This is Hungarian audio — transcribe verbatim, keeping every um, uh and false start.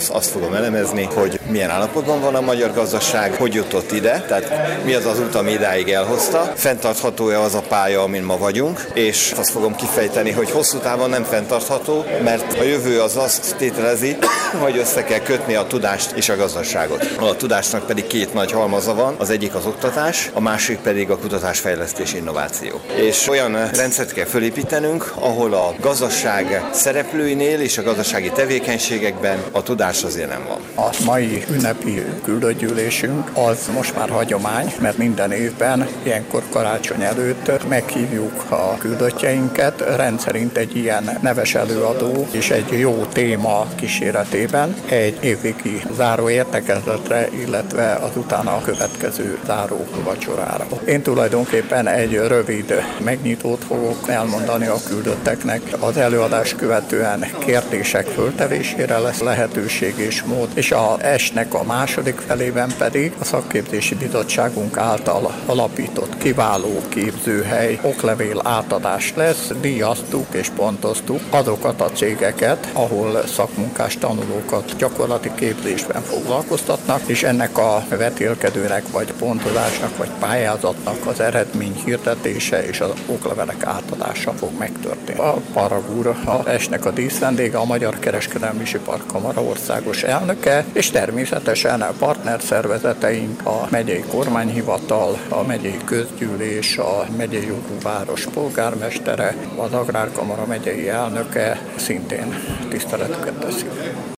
azt fogom elemezni, hogy milyen állapotban van a magyar gazdaság, hogy jutott ide, tehát mi az az út, ami idáig elhozta, fenntartható-e az a pálya, amin ma vagyunk, és azt fogom kifejteni, hogy hosszú távon nem fenntartható, mert a jövő az azt tételezi, hogy össze kell kötni a tudást és a gazdaságot. A tudásnak pedig két nagy halmaza van, az egyik az oktatás, a másik pedig a kutatásfejlesztés innováció. És olyan rendszert kell fölépítenünk, ahol a gazdaság szereplőinél és a gazdasági tevékenységekben a tudás azért nem van. A mai ünnepi küldőgyűlésünk az most már hagyomány, mert minden évben, ilyenkor karácsony előtt meghívjuk a küldöttjeinket, rendszerint egy ilyen neves előadó és egy jó téma kíséretében egy évvégi záró értekezletre, illetve az utána a következő záró vacsorára. Én tulajdonképpen egy rövid megnyitót fogok elmondani a küldötteknek. Az előadás követően kérdések föltevésére lesz lehetőség és mód, és a estnek a második felében pedig a szakképzési bizottságunk által alapított kiváló képzőhely oklevél átadás lesz. Díjaztuk és pontoztuk azokat a cégeket, ahol szakmunkás tanulókat gyakorlati képzésben foglalkoztatnak, és ennek a vetélkedőnek, vagy pontozásnak, vagy pályázatnak az eredmény hirdetése és az oklevelek átadása fog megtörténni. A Parag úr, a estnek a díszvendége, a Magyar Kereskedelmi és Iparkamara országos elnöke, és természetesen a partnerszervezeteink, a megyei kormányhivatal, a megyei közgyűlés, a megyei jogú város polgármestere, az Agrárkamara megyei elnöke szintén tiszteletüket teszik.